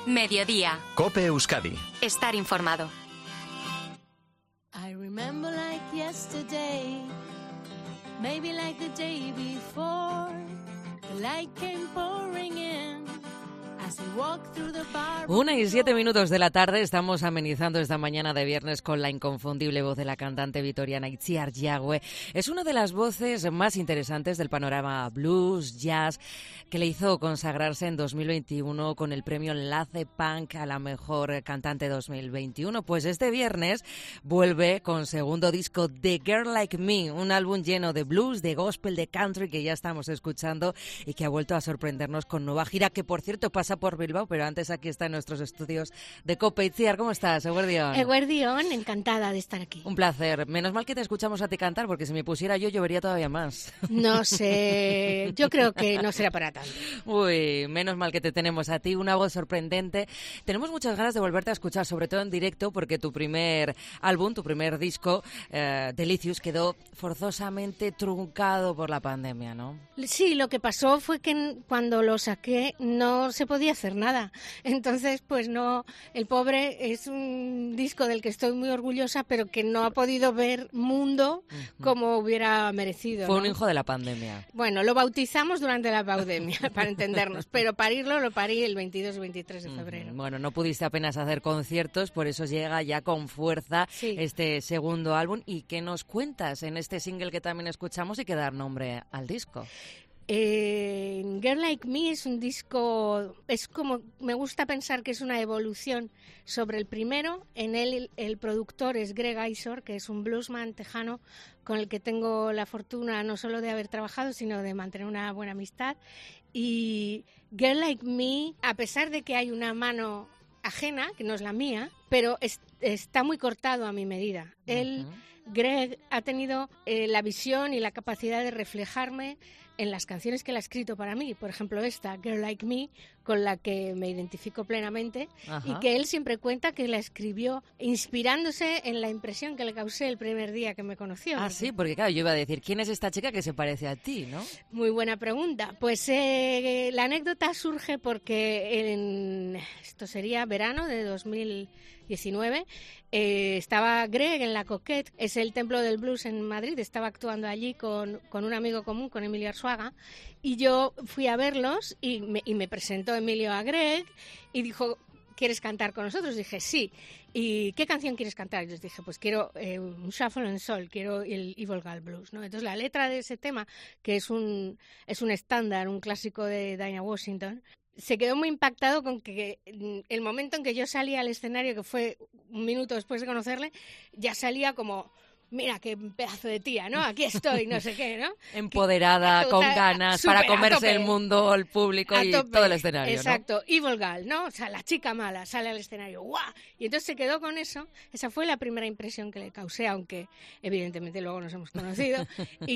Mediodía. COPE Euskadi. Estar informado. I remember like yesterday, maybe like the day before, the light came pouring in. 1:07 de la tarde, estamos amenizando esta mañana de viernes con la inconfundible voz de la cantante vitoriana Itziar Yagüe. Es una de las voces más interesantes del panorama blues, jazz, que le hizo consagrarse en 2021 con el premio Enlace Punk a la mejor cantante 2021. Pues este viernes vuelve con segundo disco The Girl Like Me, un álbum lleno de blues, de gospel, de country que ya estamos escuchando y que ha vuelto a sorprendernos con nueva gira, que por cierto pasa por Bilbao, pero antes aquí está en nuestros estudios de COPE. Itziar, ¿cómo estás? Eguerdión. Eguerdión, encantada de estar aquí. Un placer. Menos mal que te escuchamos a ti cantar, porque si me pusiera yo llovería todavía más. No sé, yo creo que no será para tanto. Uy, menos mal que te tenemos a ti, una voz sorprendente. Tenemos muchas ganas de volverte a escuchar, sobre todo en directo, porque tu primer álbum, tu primer disco, Delicious, quedó forzosamente truncado por la pandemia, ¿no? Sí, lo que pasó fue que cuando lo saqué no se podía hacer nada. Entonces, pues no, el pobre es un disco del que estoy muy orgullosa, pero que no ha podido ver mundo como hubiera merecido. Fue ¿no? un hijo de la pandemia. Bueno, lo bautizamos durante la pandemia, para entendernos, pero parirlo lo parí el 22 y 23 de febrero. Bueno, no pudiste apenas hacer conciertos, por eso llega ya con fuerza este segundo álbum. ¿Y qué nos cuentas en este single que también escuchamos y que da nombre al disco? Girl Like Me es un disco, es como, me gusta pensar que es una evolución sobre el primero. En él el productor es Greg Isor, que es un bluesman tejano con el que tengo la fortuna no solo de haber trabajado, sino de mantener una buena amistad. Y Girl Like Me, a pesar de que hay una mano ajena, que no es la mía, pero está muy cortado a mi medida. Greg ha tenido la visión y la capacidad de reflejarme en las canciones que él ha escrito para mí, por ejemplo esta, Girl Like Me, con la que me identifico plenamente. Ajá. Y que él siempre cuenta que la escribió inspirándose en la impresión que le causé el primer día que me conoció. Ah, sí, porque claro, yo iba a decir, ¿quién es esta chica que se parece a ti, no? Muy buena pregunta. Pues la anécdota surge porque esto sería verano de 2019, estaba Greg en la Coquette, es el templo del blues en Madrid, estaba actuando allí con un amigo común, con Emilio Arzuaga, y yo fui a verlos y me presentó Emilio a Greg y dijo, ¿quieres cantar con nosotros? Dije, sí. ¿Y qué canción quieres cantar? Y les dije, pues quiero un Shuffle and Soul, quiero el Evil Gal Blues, ¿no? Entonces la letra de ese tema, que es un estándar, un clásico de Dinah Washington, se quedó muy impactado con que el momento en que yo salí al escenario, que fue un minuto después de conocerle, ya salía como, mira qué pedazo de tía, ¿no? Aquí estoy, no sé qué, ¿no? Empoderada, con ganas, para comerse el mundo, el público y todo el escenario, exacto, ¿no? Evil Gal, ¿no? O sea, la chica mala sale al escenario, ¡guau! Y entonces se quedó con eso. Esa fue la primera impresión que le causé, aunque evidentemente luego nos hemos conocido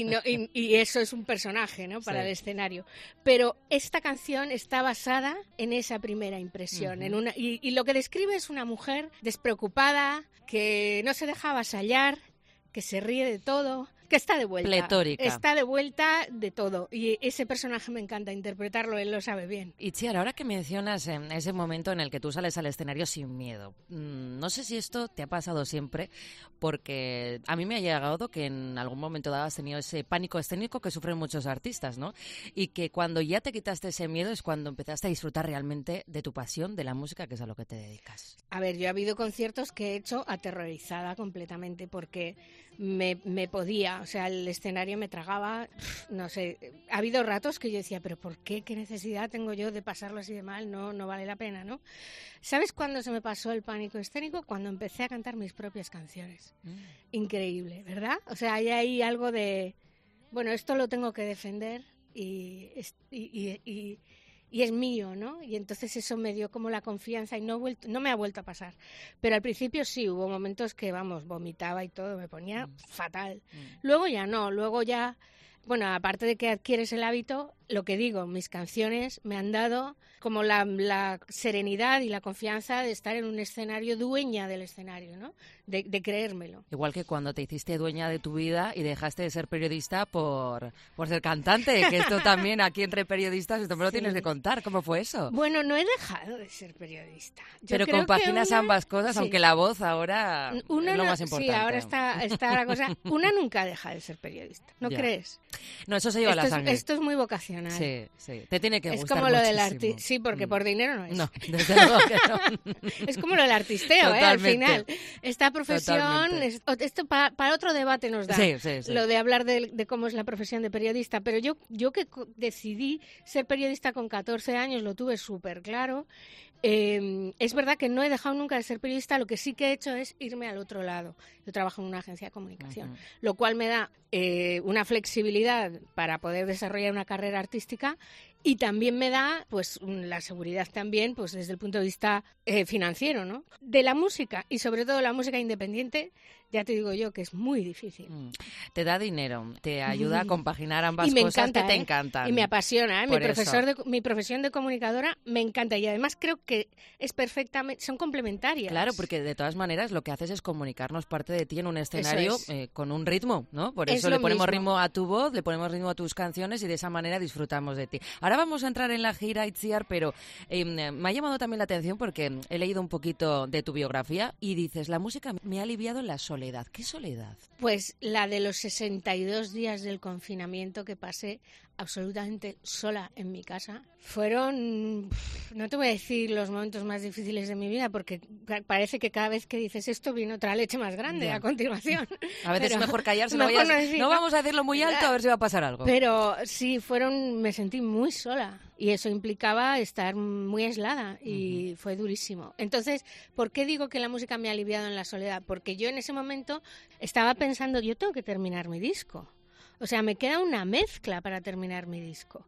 y eso es un personaje, ¿no? Para el escenario. Pero esta canción está basada en esa primera impresión, y lo que describe es una mujer despreocupada, que no se deja avasallar, que se ríe de todo, que está de vuelta. Pletórica. Está de vuelta de todo. Y ese personaje me encanta interpretarlo, él lo sabe bien. Itziar, ahora que mencionas ese momento en el que tú sales al escenario sin miedo, no sé si esto te ha pasado siempre, porque a mí me ha llegado que en algún momento dado has tenido ese pánico escénico que sufren muchos artistas, ¿no? Y que cuando ya te quitaste ese miedo es cuando empezaste a disfrutar realmente de tu pasión, de la música, que es a lo que te dedicas. A ver, yo he habido conciertos que he hecho aterrorizada completamente porque me podía, o sea, el escenario me tragaba, no sé, ha habido ratos que yo decía, pero ¿por qué? ¿Qué necesidad tengo yo de pasarlo así de mal? No vale la pena, ¿no? ¿Sabes cuándo se me pasó el pánico escénico? Cuando empecé a cantar mis propias canciones. Increíble, ¿verdad? O sea, hay ahí algo de, bueno, esto lo tengo que defender y es mío, ¿no? Y entonces eso me dio como la confianza y no me ha vuelto a pasar. Pero al principio sí, hubo momentos que, vamos, vomitaba y todo, me ponía fatal. Luego ya no, luego ya, bueno, aparte de que adquieres el hábito, lo que digo, mis canciones me han dado como la serenidad y la confianza de estar en un escenario, dueña del escenario, ¿no? De creérmelo. Igual que cuando te hiciste dueña de tu vida y dejaste de ser periodista por ser cantante, que esto también aquí entre periodistas, esto me lo tienes que contar. ¿Cómo fue eso? Bueno, no he dejado de ser periodista. Pero compaginas ambas cosas, aunque la voz ahora es lo más importante. Sí, ahora está la cosa. Una nunca deja de ser periodista, ¿no crees? No, eso se lleva a la sangre. Esto es muy vocacional. Sí, sí. Te tiene que gustar muchísimo. Es como lo del artista. Sí, porque por dinero no es. No, desde luego que no. Es como lo del artisteo, al final. Esta profesión, esto para otro debate nos da. Sí. Lo de hablar de cómo es la profesión de periodista. Pero yo que decidí ser periodista con 14 años, lo tuve súper claro. Es verdad que no he dejado nunca de ser periodista, lo que sí que he hecho es irme al otro lado. Yo trabajo en una agencia de comunicación, lo cual me da una flexibilidad para poder desarrollar una carrera artística y también me da pues la seguridad también pues desde el punto de vista financiero, ¿no? De la música y sobre todo la música independiente, ya te digo yo que es muy difícil. Te da dinero, te ayuda a compaginar ambas y me cosas encanta, que te encantan. Y me apasiona, mi profesión de comunicadora me encanta y además creo que es perfectamente, son complementarias. Claro, porque de todas maneras lo que haces es comunicarnos parte de ti en un escenario con un ritmo, ¿no? Por eso le ponemos ritmo a tu voz, le ponemos ritmo a tus canciones y de esa manera disfrutamos de ti. Ahora vamos a entrar en la gira Itziar, pero me ha llamado también la atención porque he leído un poquito de tu biografía y dices, la música me ha aliviado en la soledad. ¿Qué soledad? Pues la de los 62 días del confinamiento que pasé absolutamente sola en mi casa. Fueron, no te voy a decir los momentos más difíciles de mi vida, porque parece que cada vez que dices esto viene otra leche más grande a continuación. A veces es mejor callarse, no vamos a decirlo muy alto a ver si va a pasar algo. Pero sí, me sentí muy sola y eso implicaba estar muy aislada y fue durísimo. Entonces, ¿por qué digo que la música me ha aliviado en la soledad? Porque yo en ese momento estaba pensando, yo tengo que terminar mi disco. O sea, me queda una mezcla para terminar mi disco.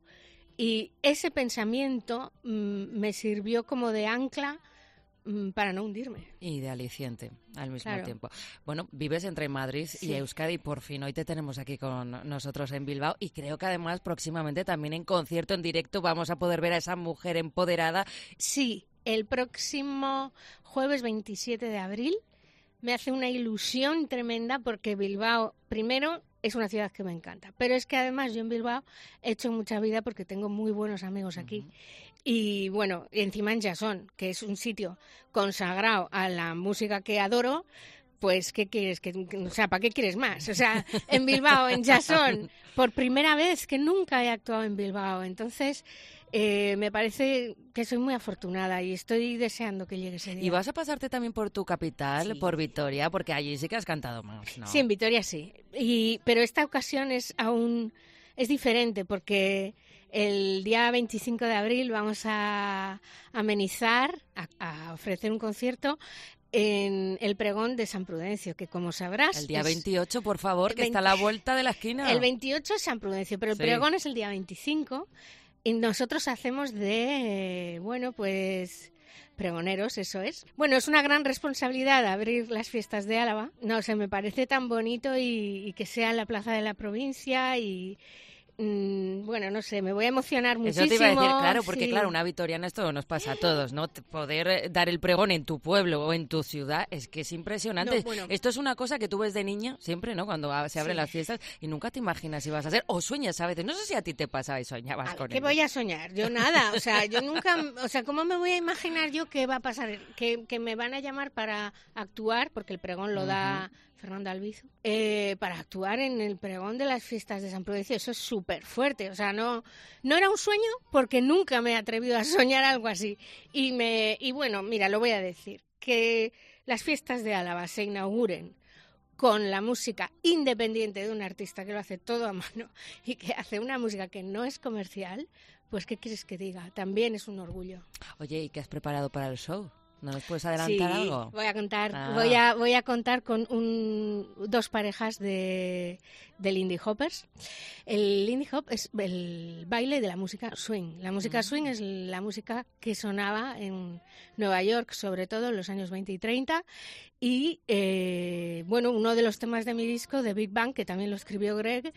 Y ese pensamiento me sirvió como de ancla para no hundirme. Y de aliciente al mismo tiempo. Bueno, vives entre Madrid y Euskadi. Por fin hoy te tenemos aquí con nosotros en Bilbao y creo que además próximamente también en concierto en directo vamos a poder ver a esa mujer empoderada. Sí, el próximo jueves 27 de abril me hace una ilusión tremenda porque Bilbao, primero, es una ciudad que me encanta, pero es que además yo en Bilbao he hecho mucha vida porque tengo muy buenos amigos aquí. Y bueno, encima en Jason, que es un sitio consagrado a la música que adoro, pues ¿qué quieres? ¿Para qué quieres más? O sea, en Bilbao, en Jason, por primera vez, que nunca he actuado en Bilbao. Entonces, me parece que soy muy afortunada y estoy deseando que llegue ese día. ¿Y vas a pasarte también por tu capital, por Vitoria? Porque allí sí que has cantado más, ¿no? Sí, en Vitoria sí. Pero esta ocasión es diferente porque el día 25 de abril vamos a amenizar, a ofrecer un concierto en el pregón de San Prudencio, que como sabrás... El día 28, por favor, que está a la vuelta de la esquina. El 28 es San Prudencio, pero el pregón es el día 25 y nosotros hacemos pregoneros, eso es. Bueno, es una gran responsabilidad abrir las fiestas de Álava. No sé, me parece tan bonito y que sea en la plaza de la provincia y... bueno, no sé, me voy a emocionar muchísimo. Eso te iba a decir, claro, porque claro, una vitoriana esto nos pasa a todos, ¿no? Poder dar el pregón en tu pueblo o en tu ciudad es que es impresionante. No, bueno. Esto es una cosa que tú ves de niña siempre, ¿no? Cuando se abren las fiestas y nunca te imaginas si vas a hacer, o sueñas a veces. No sé si a ti te pasa y soñabas con ¿Qué ello. voy a soñar? Yo nada, o sea, yo nunca, o sea, ¿cómo me voy a imaginar yo qué va a pasar? Que me van a llamar para actuar, porque el pregón lo da Fernando Albizu, para actuar en el pregón de las fiestas de San Prudencio. Eso es súper fuerte, o sea, no era un sueño porque nunca me he atrevido a soñar algo así. Y bueno, mira, lo voy a decir, que las fiestas de Álava se inauguren con la música independiente de un artista que lo hace todo a mano y que hace una música que no es comercial, pues ¿qué quieres que diga? También es un orgullo. Oye, ¿y qué has preparado para el show? ¿No nos puedes adelantar algo? Voy a contar, voy a contar con dos parejas de Lindy Hoppers. El Lindy Hop es el baile de la música swing. La música swing es la música que sonaba en Nueva York, sobre todo en los años 20 y 30. Y bueno, uno de los temas de mi disco, de Big Bang, que también lo escribió Greg,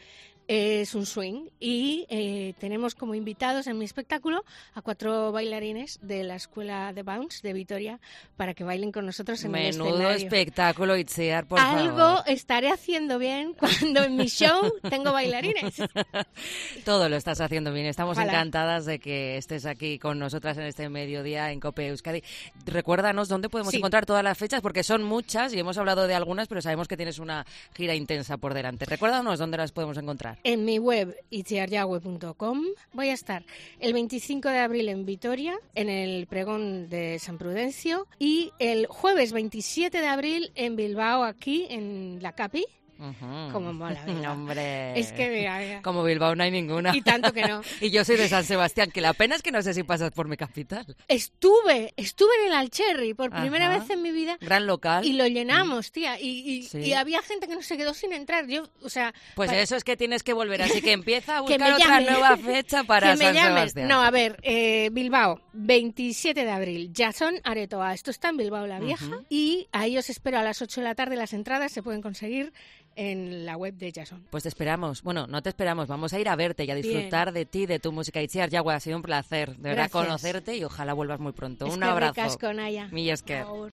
es un swing y tenemos como invitados en mi espectáculo a 4 bailarines de la Escuela de Bounce de Vitoria para que bailen con nosotros en el escenario. Menudo espectáculo, Itziar, por favor. Algo estaré haciendo bien cuando en mi show tengo bailarines. Todo lo estás haciendo bien. Estamos Ojalá. encantadas de que estés aquí con nosotras en este mediodía en COPE Euskadi. Recuérdanos dónde podemos encontrar todas las fechas, porque son muchas y hemos hablado de algunas, pero sabemos que tienes una gira intensa por delante. Recuérdanos dónde las podemos encontrar. En mi web, itziaryague.com, voy a estar el 25 de abril en Vitoria, en el pregón de San Prudencio, y el jueves 27 de abril en Bilbao, aquí en la Capi. Como mola, ¿verdad? Hombre, es que mira. Como Bilbao no hay ninguna. Y tanto que no. Y yo soy de San Sebastián, que la pena es que no sé si pasas por mi capital. Estuve en el Alcherri por primera vez en mi vida. Gran local. Y lo llenamos, tía. Y Sí. había gente que no se quedó sin entrar. Yo, o sea, Pues eso es que tienes que volver, así que empieza a buscar me otra llamen. nueva fecha para que me San llamen. Sebastián. No, a ver, Bilbao, 27 de abril, Jason Aretoa. Esto está en Bilbao la Vieja. Y ahí os espero a las 8 de la tarde. Las entradas se pueden conseguir en la web de Jason. Pues te esperamos. Bueno, no te esperamos. Vamos a ir a verte y a disfrutar de ti, de tu música. Itziar Yague, ha sido un placer, de verdad, Gracias. conocerte y ojalá vuelvas muy pronto. Un Es que abrazo. ricasco, Naya. Mila esker. Agur.